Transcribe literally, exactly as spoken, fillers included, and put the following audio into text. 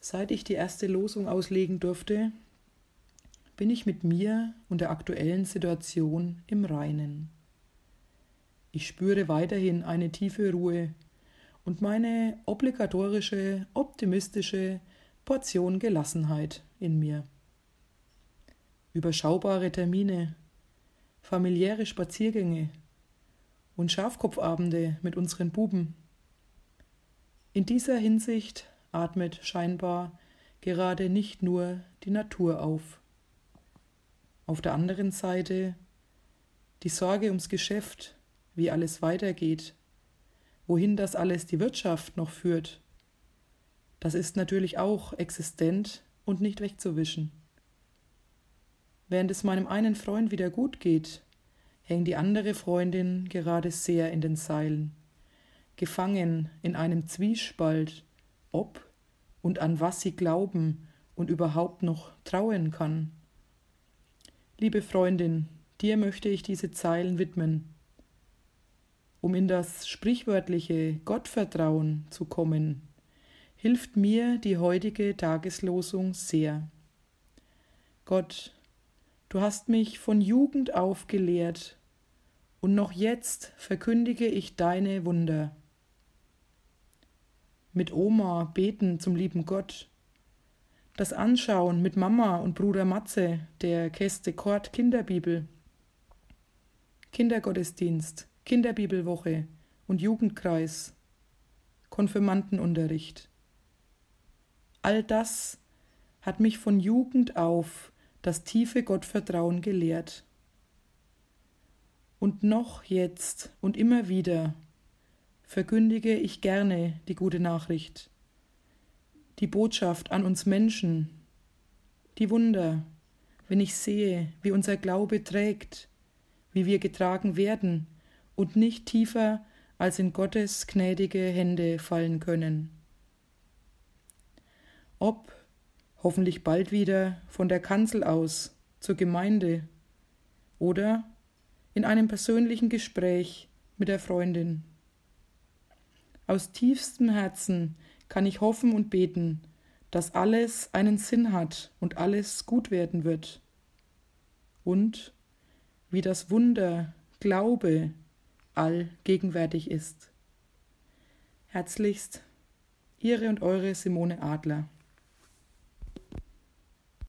Seit ich die erste Losung auslegen durfte, bin ich mit mir und der aktuellen Situation im Reinen. Ich spüre weiterhin eine tiefe Ruhe und meine obligatorische, optimistische Portion Gelassenheit in mir. Überschaubare Termine, familiäre Spaziergänge und Schafkopfabende mit unseren Buben. In dieser Hinsicht atmet scheinbar gerade nicht nur die Natur auf. Auf der anderen Seite die Sorge ums Geschäft, wie alles weitergeht, wohin das alles die Wirtschaft noch führt. Das ist natürlich auch existent und nicht wegzuwischen. Während es meinem einen Freund wieder gut geht, hängt die andere Freundin gerade sehr in den Seilen, gefangen in einem Zwiespalt, ob und an was sie glauben und überhaupt noch trauen kann. Liebe Freundin, dir möchte ich diese Zeilen widmen. Um in das sprichwörtliche Gottvertrauen zu kommen, hilft mir die heutige Tageslosung sehr. Gott, du hast mich von Jugend auf gelehrt, und noch jetzt verkündige ich deine Wunder. Mit Oma beten zum lieben Gott, das Anschauen mit Mama und Bruder Matze der Käste Kort Kinderbibel, Kindergottesdienst, Kinderbibelwoche und Jugendkreis, Konfirmandenunterricht. All das hat mich von Jugend auf das tiefe Gottvertrauen gelehrt. Und noch jetzt und immer wieder verkündige ich gerne die gute Nachricht, die Botschaft an uns Menschen, die Wunder, wenn ich sehe, wie unser Glaube trägt, wie wir getragen werden und nicht tiefer als in Gottes gnädige Hände fallen können. Ob hoffentlich bald wieder von der Kanzel aus zur Gemeinde oder in einem persönlichen Gespräch mit der Freundin. Aus tiefstem Herzen kann ich hoffen und beten, dass alles einen Sinn hat und alles gut werden wird. Und wie das Wunder Glaube allgegenwärtig ist. Herzlichst, Ihre und eure Simone Adler.